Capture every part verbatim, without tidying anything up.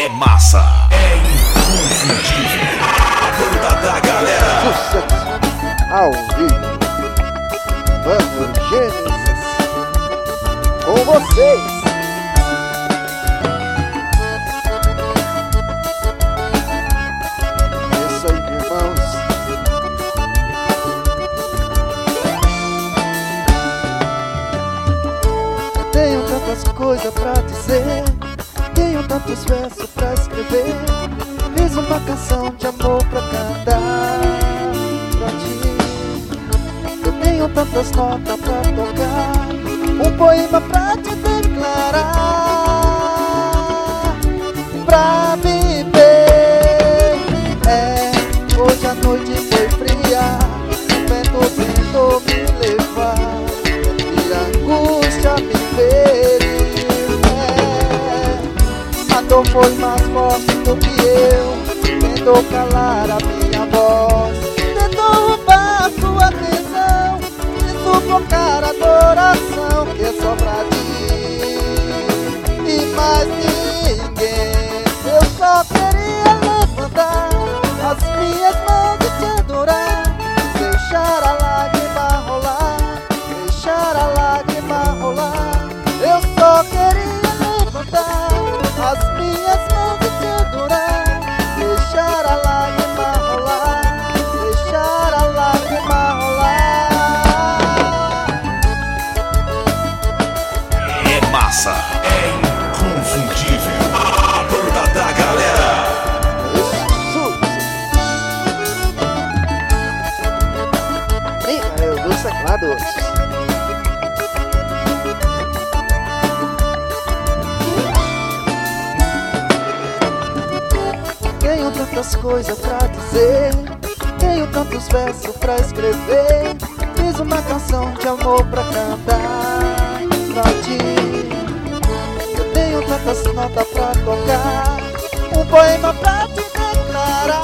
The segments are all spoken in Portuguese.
É massa, é inconfundível. A banda da galera. Sucesso ao vivo. Vamos, Gênesis, com vocês. Isso aí, irmãos. Tenho tantas coisas pra dizer, tenho tantos versos pra escrever. Fiz uma canção de amor pra cantar pra ti. Eu tenho tantas notas pra tocar, um poema pra te declarar, pra viver. É, hoje a noite foi fria, o vento tentou me levar e a angústia me feriu. É, a dor foi mais forte do que eu, tentou calar a minha voz, tentou roubar sua atenção e sufocar a adoração que é só pra ti e mais ninguém. Eu só queria levantar as minhas mãos e te adorar, deixar a lágrima rolar, deixar a lágrima rolar. Eu só queria levantar as minhas mãos e te adorar, deixar a lágrima rolar, deixar a lágrima rolar. É massa, é inconfundível. A banda da galera. Micael dos teclados. Tenho tantas coisas pra dizer, tenho tantos versos pra escrever. Fiz uma canção de amor pra cantar pra ti. Eu tenho tantas notas pra tocar, um poema pra te declarar,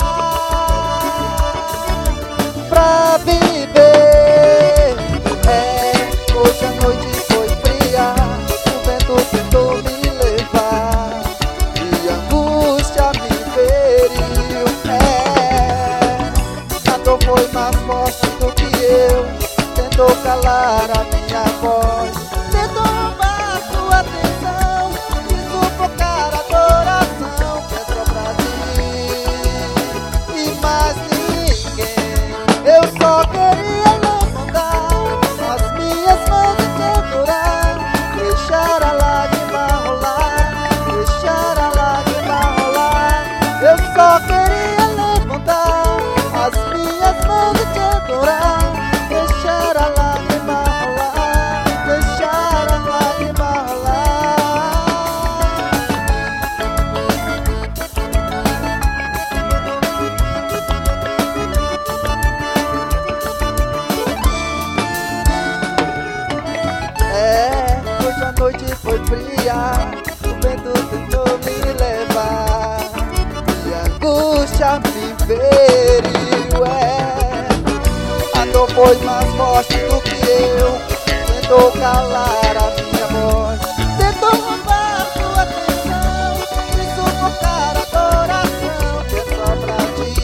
pra viver. É, hoje a noite foi fria, o vento tentou me levar e a angústia me feriu. É, a dor foi mais forte do que eu, tentou calar a minha voz, tentou roubar sua atenção e sufocar a adoração que é só pra ti e mais ninguém. Eu só queria levantar as minhas mãos e te adorar, deixar a lágrima rolar, deixar a lágrima rolar. Eu só queria levantar as minhas mãos e te adorar, deixar a lágrima rolar, deixar a lágrima rolar. É, hoje a noite foi fria, o vento tentou me levar e a angústia me feriu. É, a dor foi mais forte do que eu, tentou calar a minha voz, tentou roubar sua atenção e sufocar a adoração que é só pra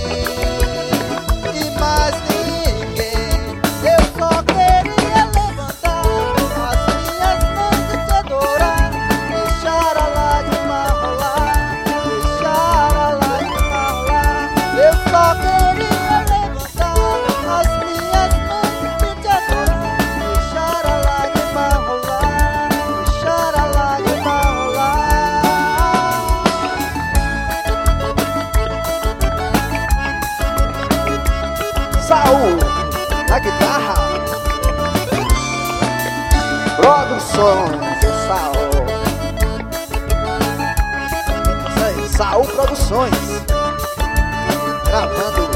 ti e mais ninguém. Eu só queria levantar as minhas mãos e te adorar, deixar a lágrima rolar, deixar a lágrima rolar. Eu só queria levantar as minhas mãos e te adorar, deixar a lágrima rolar, deixar a lágrima rolar. Saul na guitarra, Produções, é Saul. Isso aí, Saul Produções, gravando